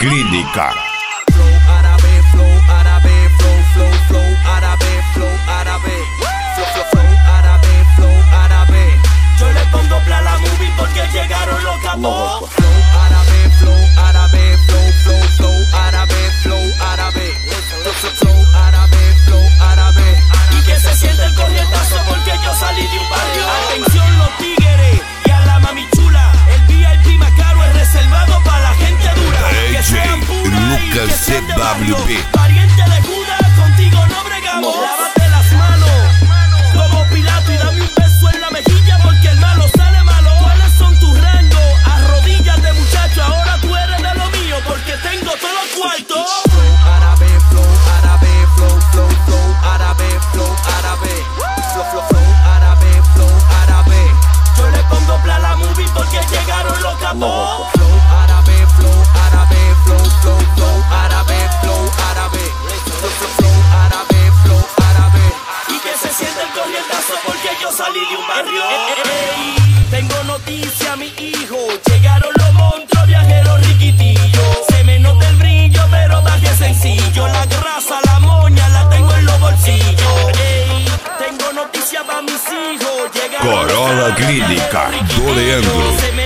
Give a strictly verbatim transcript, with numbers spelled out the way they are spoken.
Clínica. Yo le pongo plan a la movie porque llegaron los capos. Flow árabe, flow árabe, flow, flow, flow árabe, flow árabe, flow, flow árabe, flow árabe. Y que se siente el corrientazo porque yo salí de un barrio. Atención los tigres y a la mami chula. El V I P más caro es reservado para la gente dura. Que sean puras y que sean de barrio. Pariente de Judas, contigo no bregamos. Lávate las manos como Pilato y dame un beso en la mejilla porque el malo sale malo. ¿Cuáles son tus rangos? Arrodíllate muchacho, ahora tú eres de lo mío porque tengo todos los cuartos. Flow árabe, flow árabe, flow, flow, flow árabe, flow árabe, flow, flow, flow árabe, flow árabe. Yo le pongo plan a la movie porque llegaron los capos. Flow árabe, flow árabe, flow, flow, flow árabe, flow árabe, flow, flow, flow árabe, flow árabe. Y que se siente el corrientazo porque yo salí de un barrio. Ey, tengo noticia, mi hijo. Llegaron los monstruos, viajeros riquitillos. Se me nota el brillo, pero baje sencillo. La grasa, la moña, la tengo en los bolsillos. Ey, tengo noticia para mis hijos. Llegaron Corolla Clínica, los Doleandro. Se me